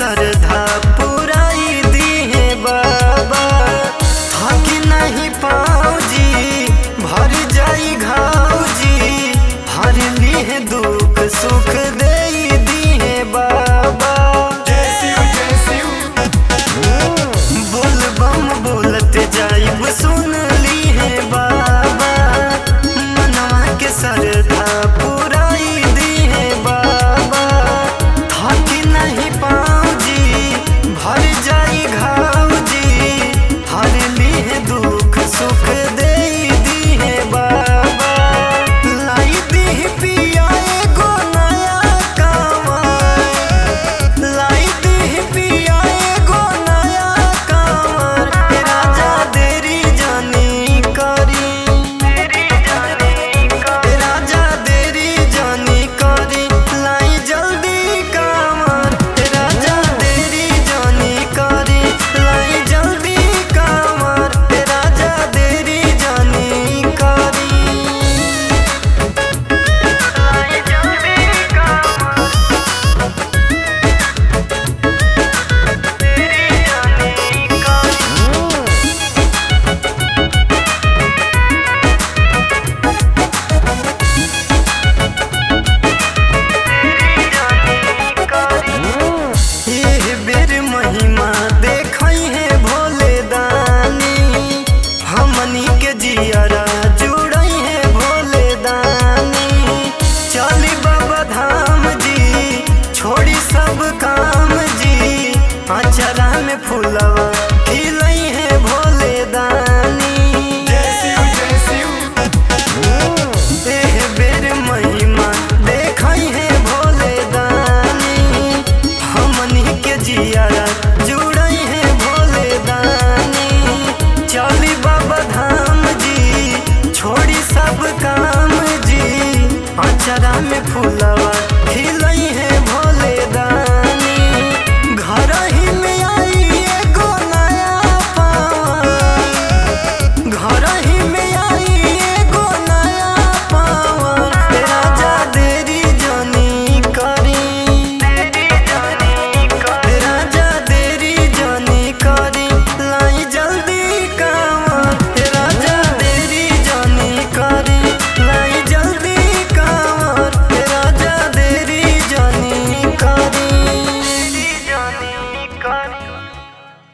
श्रद्धा पुराई दी है बाबा। थकी नहीं पाँव जी भर जाई घाव जी, हर लिए दुख सुख दे दी है बाबा। बोल बम बोलत जाइब सुन ली है बाबा, मनवा के श्रद्धा पुराई दी है बाबा। थकी नहीं पाँव जी भर जाई घाव जी, हर लिए दुख सुख दे दी है बाबा। लाई दी पिया एगो नया कांवर, लाई दी पिया एगो नया कांवर। राजा देरी जानी करी, राजा देरी जानी करी, लाई जल्दी कांवर। राजा देरी जानी करी, लाई जल्दी कांवर। राजा देरी जानी करी, लाई जल्दी कांवर। देरी जानी करी। एह बेर महिमा देखई है भोले दानी, हमनी के जियरा जुड़ई है भोले दानी। चली बाबा धाम जी छोड़ी सब काम जी, अचरा में फूलवा खिलई है भोले दानी। एह बेर महिमा देखई है भोले दानी, हमनी के जियारा जुड़ई है भोले दानी। चली बाबा धाम जी छोड़ी सब काम जी, अचरा में फूलवा खिलई है